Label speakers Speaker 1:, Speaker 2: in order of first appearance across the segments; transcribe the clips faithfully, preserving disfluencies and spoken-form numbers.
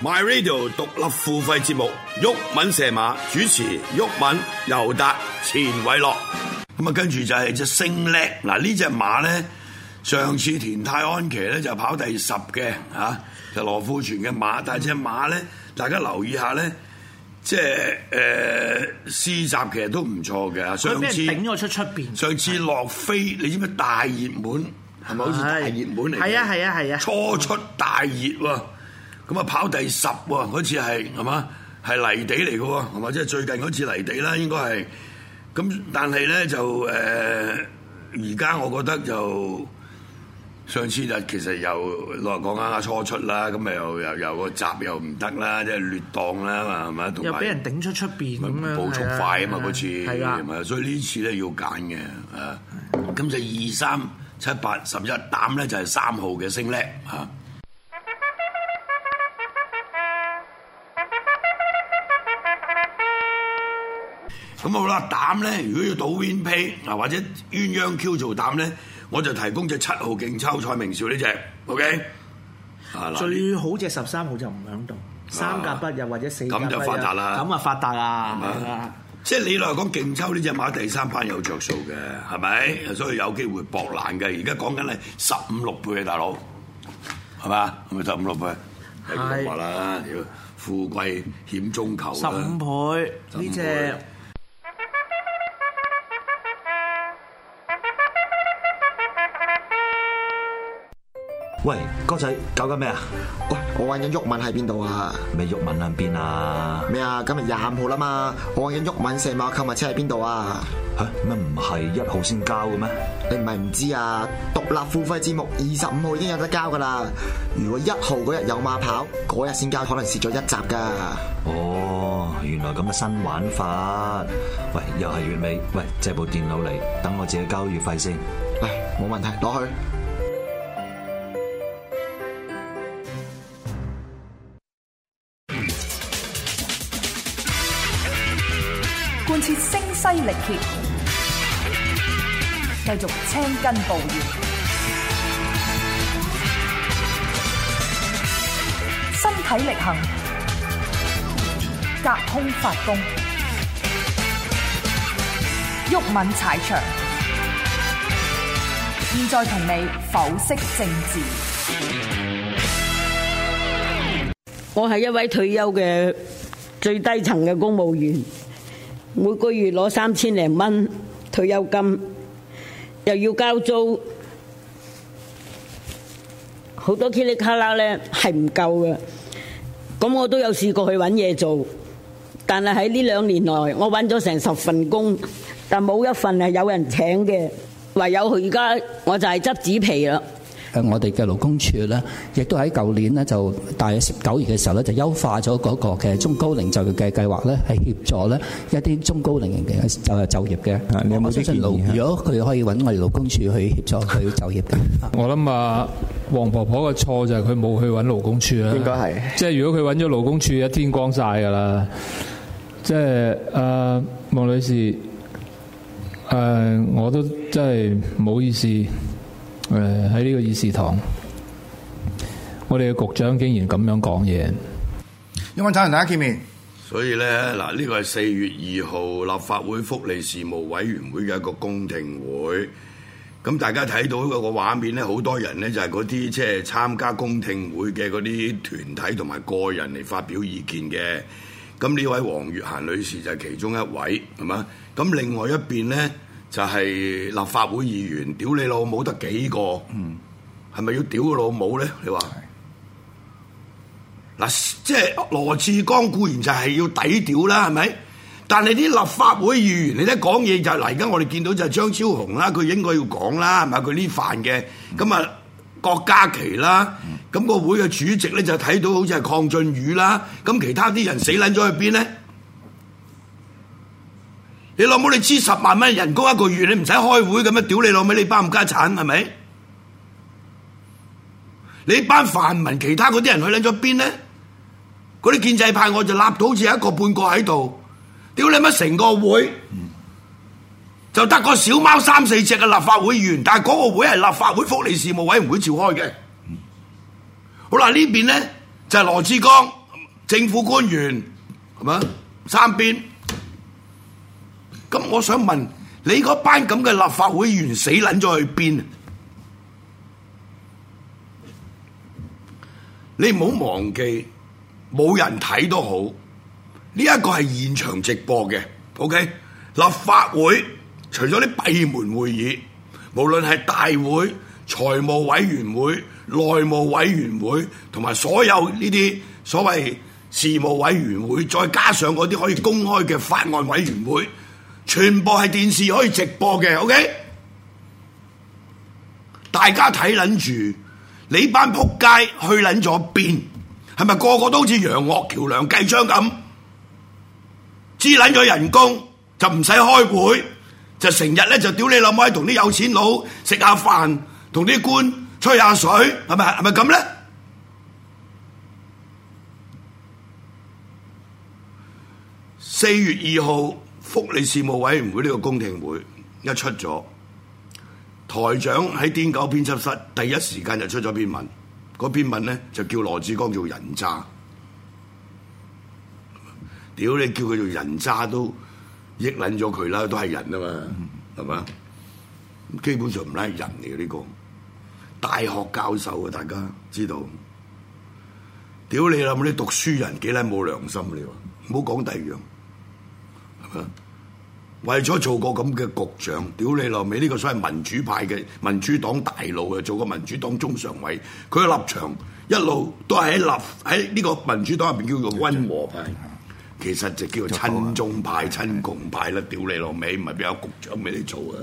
Speaker 1: My Radio 獨立付費節目，毓民射馬主持，毓民、尤達、錢偉樂。咁啊，跟住就係隻星叻。嗱，呢隻馬咧，上次田泰安騎咧就跑第十嘅嚇、啊，就羅富全嘅馬。但係隻馬咧，大家留意下咧，即係誒試習其實都唔錯嘅。上次
Speaker 2: 頂咗出出邊，
Speaker 1: 上次落飛，你知唔知大熱門係咪好似大熱門嚟？
Speaker 2: 係啊係啊係啊，
Speaker 1: 初出大熱喎。咁啊跑第十喎，嗰次係係嘛係泥地嚟嘅喎，係嘛即係最近嗰次泥地啦，應該係。咁但係咧就誒，而、呃、家我覺得就上次就其實又老實講啱啱初出啦，咁咪又又又個閘又唔得啦，即係劣檔啦嘛，係咪？同埋
Speaker 2: 又俾人頂出出邊咁樣，
Speaker 1: 步速快啊嘛嗰次，
Speaker 2: 係啊，
Speaker 1: 所以呢次咧要揀嘅啊。咁就二三七八十一膽咧就係三號嘅星叻啊。咁好啦，膽咧，如果要賭 Win Pay 啊或者鴛鴦 Q 做膽咧，我就提供隻七號勁抽蔡明紹呢隻 ，OK？
Speaker 2: 啊，最好隻十三號就唔響度，三甲不入或者四甲不入，
Speaker 1: 咁就發達啦，
Speaker 2: 咁啊發達啦，係啊！
Speaker 1: 即係你嚟講勁抽呢隻馬第三班有着數嘅，係咪？所以有機會搏爛嘅。而家講緊係十五六倍嘅大佬，係嘛？係咪十五六倍？係話啦，屌富貴險中求啦，
Speaker 2: 十五倍呢隻。
Speaker 3: 喂，哥仔搞緊咩啊？
Speaker 4: 喂，我揾緊毓民喺邊度啊？
Speaker 3: 咩毓民喺邊啊？
Speaker 4: 咩啊？今日廿五號啦嘛，我揾緊毓民射馬購物車喺邊度啊？
Speaker 3: 吓，乜唔係一號先交嘅咩？
Speaker 4: 你唔係唔知啊？獨立付費節目二十五號已經有得交噶啦。如果一號嗰日有馬跑，嗰日先交，可能蝕咗一集噶。
Speaker 3: 哦，原來咁嘅新玩法。喂，又係月尾，喂，借部電腦嚟，等我自己交月費先。
Speaker 4: 嚟，冇問題，攞去。
Speaker 5: 貫徹聲嘶力竭，繼續青筋暴現，身體力行，隔空發功，毓民踩場。現在同你剖析政治。
Speaker 6: 我係一位退休嘅最低層嘅公務員。每個月攞三千零蚊退休金，又要交租，好多噼里卡啦咧係唔夠嘅。咁我都有試過去揾嘢做，但係喺呢兩年內，我揾咗成十份工，但冇一份係有人請嘅，唯有而家我就係執紙皮啦。
Speaker 7: 誒，我哋嘅勞工處咧，亦都喺舊年咧，就大約十九月嘅時候咧，就優化咗嗰個嘅中高齡就業嘅計劃咧，係協助咧一啲中高齡嘅就就業嘅。你有冇啲建議？如果佢可以揾我哋勞工處去協助佢就業嘅，
Speaker 8: 我諗啊，黃婆婆嘅錯就係佢冇去揾勞工處啦。
Speaker 4: 應該係，即
Speaker 8: 係如果佢揾咗勞工處，一天光晒㗎啦。即係誒，黃女士，誒、呃，我都真係唔好意思。誒，喺呢個議事堂，我哋嘅局長竟然咁樣講嘢，
Speaker 9: 因為請同大家見面。
Speaker 1: 所以咧，嗱，呢個係四月二號立法會福利事務委員會嘅一個公聽會。咁大家睇到嗰個畫面咧，好多人咧就係嗰啲即係參加公聽會嘅嗰啲團體同埋個人嚟發表意見嘅。咁呢位黃月嫻女士就係其中一位，係嘛？咁另外一邊咧，就係立法會議員，屌你老母得幾個？嗯，係咪要屌個老母咧？你話嗱，即係羅致光固然就係要抵屌啦，係咪？但係啲立法會議員，你咧講嘢就嗱，而家我哋見到就係張超雄啦，佢應該要講啦，係咪？佢呢犯嘅，咁啊郭家麒啦，咁、嗯、個會嘅主席咧就睇到好似係鄺俊宇啦，咁其他啲人死撚咗去邊咧？你老母你知十萬蚊人工一個月，你唔使開會咁樣屌你老味，你班冚家產係咪？你班泛民其他嗰啲人去撚咗邊咧？嗰啲建制派我就立到好似一個半個喺度，屌你乜成個會，嗯、就得個小貓三四隻嘅立法會議員，但係嗰個會係立法會福利事務委員會召開嘅。嗯、好啦，呢邊咧就係羅致光政府官員係咪三邊？咁我想問你嗰班咁嘅立法會議員死撚咗去邊？你唔好忘記，冇人睇都好，呢一個係現場直播嘅 ，OK？ 立法會除咗啲閉門會議，無論係大會、財務委員會、內務委員會同埋所有呢啲所謂事務委員會，再加上嗰啲可以公開嘅法案委員會，全部係電視可以直播嘅 ，OK？ 大家睇撚住。你班仆街去撚咗邊？係咪個個都好似楊岳橋、梁繼昌咁，支撚咗人工就唔使開會，就成日咧就屌你老母，同啲有錢佬食下飯，同啲官吹下水，係咪係咪咁咧？四月二號福利事務委員會呢個公聽會一出咗。台長喺癲狗編輯室第一時間就出咗篇文，嗰篇文咧就叫羅致光做人渣。屌你叫佢做人渣都益撚咗佢啦，都係人啊嘛，係嘛？基本上唔係人嚟嘅呢個大學教授啊，大家知道。屌你啦！你讀書人幾撚冇良心你話，唔好講第二樣，係嘛？為咗做個咁嘅局長，屌你老味！呢個所謂民主派嘅民主黨大佬啊，做個民主黨中常委，佢嘅立場一路都係喺立喺呢個民主黨入邊叫做溫和派，其實就叫做親中派、親共派啦！屌你老味，唔係邊有局長俾你做啊？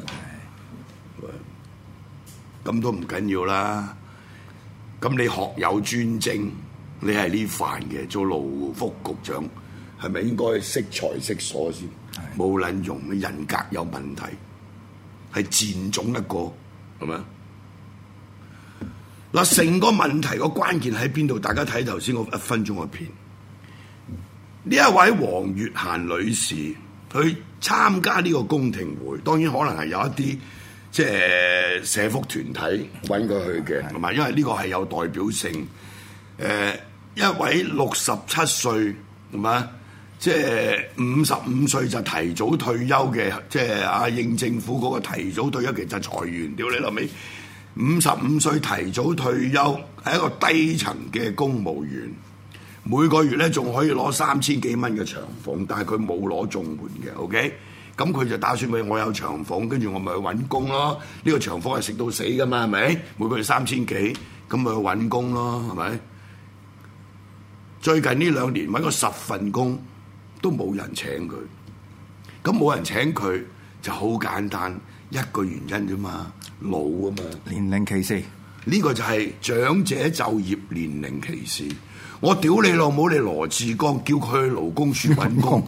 Speaker 1: 咁都唔緊要啦。咁你學有專精，你係呢範嘅做勞福局長，係咪應該識才識所先？冇撚用，人格有問題，係賤種一個，係咪？嗱，成個問題個關鍵喺邊度？大家睇頭先嗰一分鐘嘅片，呢一位黃月嫻女士去參加呢個公聽會，當然可能係有一啲即係社福團體揾佢去嘅，同埋因為呢個係有代表性。誒、呃，一位六十七歲，係咪？即係五十五歲就提早退休嘅，即係阿應政府嗰個提早退休其實裁員，屌你老味！五十五歲提早退休係一個低層嘅公務員，每個月咧仲可以攞三千幾蚊嘅長俸，但係佢冇攞綜援嘅 ，OK？咁佢就打算俾我有長俸，跟住我咪去揾工咯。呢個長俸係食到死噶嘛，係咪？每個月三千幾，咁咪去揾工咯，係咪？最近呢兩年揾個十份工。都冇人請佢，咁冇人請佢就好簡單一個原因啫嘛，老啊嘛，
Speaker 9: 年齡歧視，
Speaker 1: 呢個就係長者就業年齡歧視。我屌你老母，你羅致光叫佢去勞工處揾工，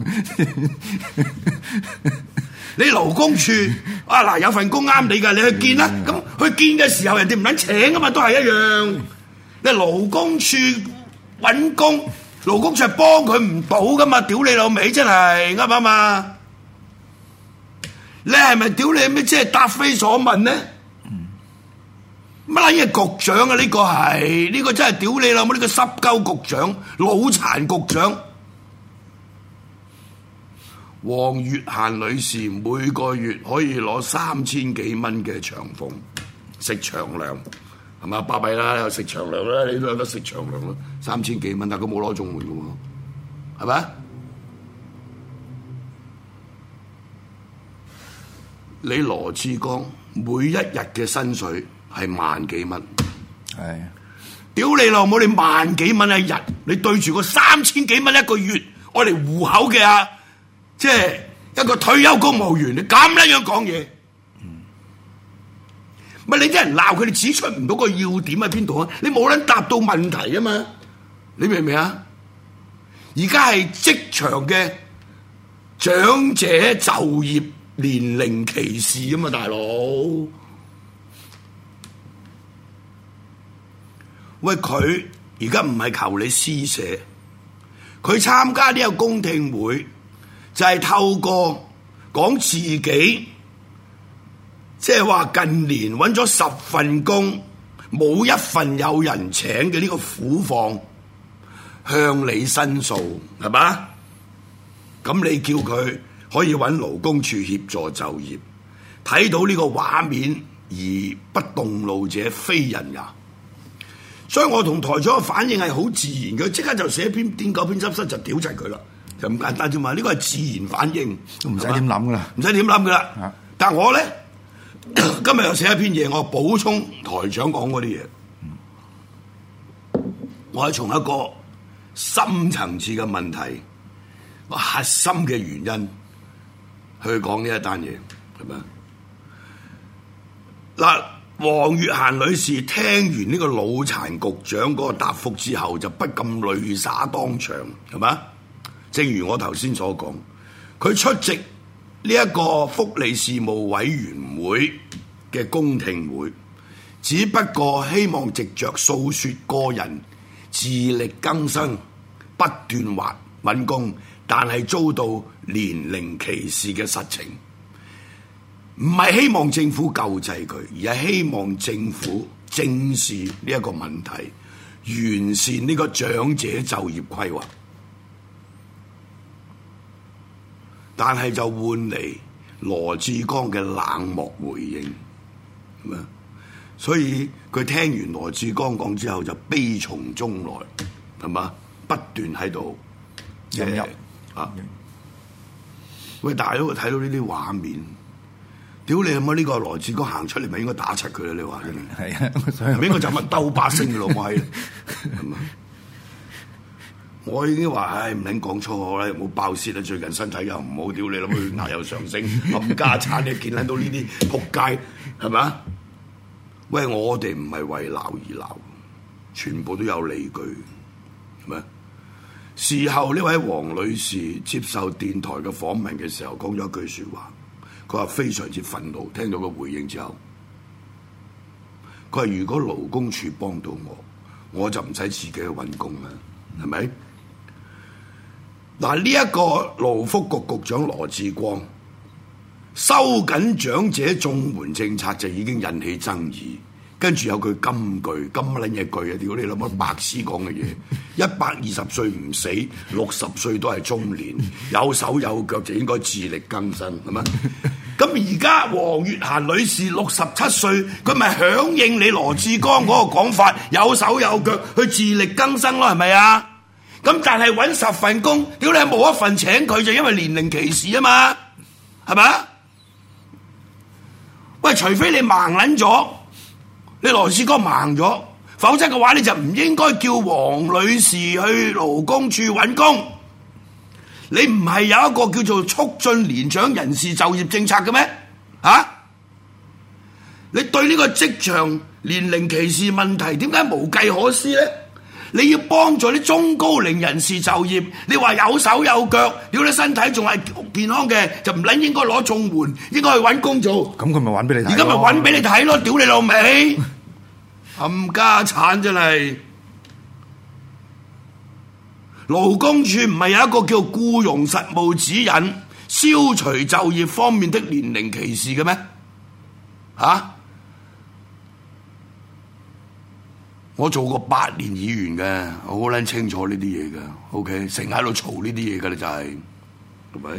Speaker 1: 你勞工處啊嗱有份工啱你㗎，你去見啦。咁去見嘅時候人哋唔撚請㗎嘛，都係一樣。你勞工處揾工。勞工處係幫佢唔到噶嘛，屌你老味真係啱唔啱啊？你係咪屌你咩？即係答非所問咧？乜撚嘢局長啊？呢個係呢個真係屌你老母！呢個濕鳩局長、腦殘局長，黃月嫻女士每個月可以攞三千幾蚊嘅長俸，食長糧。係嘛？巴閉啦，又食長糧啦，你都有得食長糧啦，三千幾蚊，但係佢冇攞綜援嘅喎，係咪？你羅致光每一日嘅薪水係萬幾蚊，係屌你老母！你萬幾蚊一日，你對住個三千幾蚊一個月，我嚟糊口嘅啊，即係一個退休公務員，你咁樣樣講嘢。咪你啲人鬧佢哋指出唔到個要點喺邊度啊？你冇撚答到問題啊嘛？你明唔明啊？而家係職場嘅長者就業年齡歧視啊嘛，大佬！喂，佢而家唔係求你施捨，佢參加呢個公聽會就係透過講自己。即係話近年揾咗十份工，冇一份有人請嘅呢個苦況， 向你申訴，係嘛？咁你叫佢可以揾勞工處協助就業，睇到呢個畫面而不動怒者非人也。所以我同台長嘅反應係好自然嘅，即刻就寫篇癲狗編輯室就屌柒佢啦，就咁簡單啫嘛。呢個係自然反應，
Speaker 9: 都唔使點諗噶啦，
Speaker 1: 唔使點諗噶啦。但係我咧今日又寫一篇嘢，我補充台長講嗰啲嘢。我係從一個深層次嘅問題，個核心嘅原因去講呢一單嘢，係咪？嗱。黃月嫻女士聽完呢個腦殘局長嗰個答覆之後，就不禁淚灑當場，係嘛？正如我頭先所講，佢出席呢一個福利事務委員會嘅公聽會，只不過希望藉着訴說個人自力更生、不斷揾揾工，但係遭到年齡歧視嘅實情。唔係希望政府救濟佢，而係希望政府正視呢一個問題，完善呢個長者就業規劃。但係就換嚟羅致光嘅冷漠回應，係咪？所以佢聽完羅致光講之後，就悲從中來，係嘛？不斷喺度引入啊！喂，大佬睇到呢啲畫面。屌你有冇呢個羅致光行出嚟咪應該打柒佢啦？你話真係係啊，唔應該就乜兜巴星嘅咯，我係咁啊！我已經話唉，唔撚講粗口啦，冇爆泄啦，最近身體又唔好，屌你諗佢牙又上升，冚家產你見撚到呢啲仆街係咪？喂，我哋唔係為鬧而鬧，全部都有理據，係咪？事後呢位黃女士接受電台嘅訪問嘅時候，講咗一句説話。佢話非常之憤怒，聽到個回應之後，佢話如果勞工處幫到我，我就唔使自己去揾工啦，係咪？嗱，呢一個勞福局局長羅致光收緊長者綜援政策就已經引起爭議，跟住有句金句，金乜撚嘢句啊？屌你諗乜白痴講嘅嘢？一百二十歲唔死，六十歲都係中年，有手有腳就應該自力更生，係咪？咁而家黃月嫻女士六十七歲，佢咪響應你羅致光嗰個講法，有手有腳去自力更生咯，係咪啊？咁但係揾十份工，屌你冇一份請佢就因為年齡歧視啊嘛，係咪啊？喂，除非你盲撚咗，你羅致光盲咗，否則嘅話你就唔應該叫黃女士去勞工處揾工。你唔係有一個叫做促進年長人士就業政策嘅咩？啊！你對呢個職場年齡歧視問題點解無計可施咧？你要幫助啲中高齡人士就業，你話有手有腳，如果你身體仲係健康嘅，就唔撚應該攞綜援，應該去揾工做。
Speaker 9: 咁佢咪揾俾你睇？
Speaker 1: 而家咪揾俾你睇咯！屌你老味，冚家產真係！勞工處唔係有一個叫僱傭實務指引，消除就業方面的年齡歧視嘅咩？嚇、啊！我做過八年議員嘅，我好撚清楚呢啲嘢嘅。OK， 成日喺度嘈呢啲嘢㗎啦，就係係咪？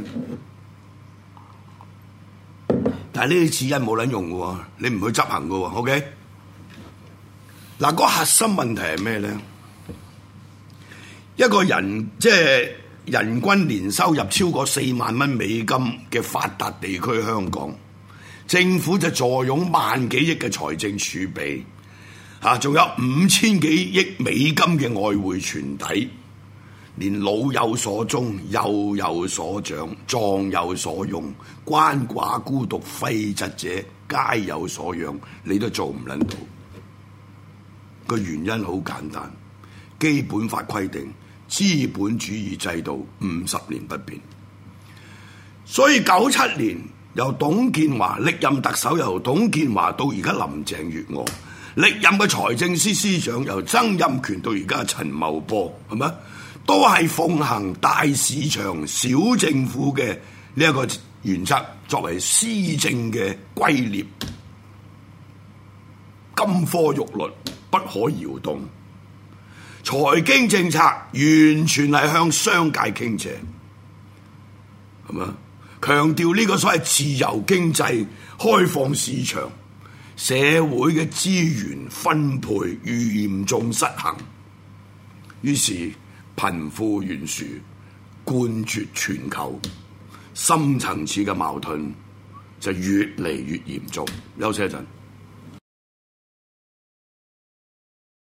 Speaker 1: 但係呢啲指引冇撚用嘅喎，你唔去執行嘅喎。OK，嗱，嗰個核心問題係咩咧？一個人即係人均年收入超過四萬蚊美金嘅發達地區香港，政府就坐擁萬幾億嘅財政儲備，嚇，仲有五千幾億美金嘅外匯存底，連老有所終，幼有所長，壯有所用，鰥寡孤獨廢疾者皆有所養，你都做唔撚到。個原因好簡單，基本法規定，資本主義制度五十年不變，所以九七年由董建華歷任特首，由董建華到而家林鄭月娥歷任嘅財政司司長，由曾蔭權到而家陳茂波，係咪？都係奉行大市場小政府嘅呢一個原則，作為施政嘅圭臬，金科玉律不可搖動。 財經政策完全係向商界傾斜，係嘛？強調呢個所謂自由經濟、開放市場，社會嘅資源分配嚴重失衡，於是貧富懸殊冠絕全球，深層次嘅矛盾就越嚟越嚴重。休息一陣。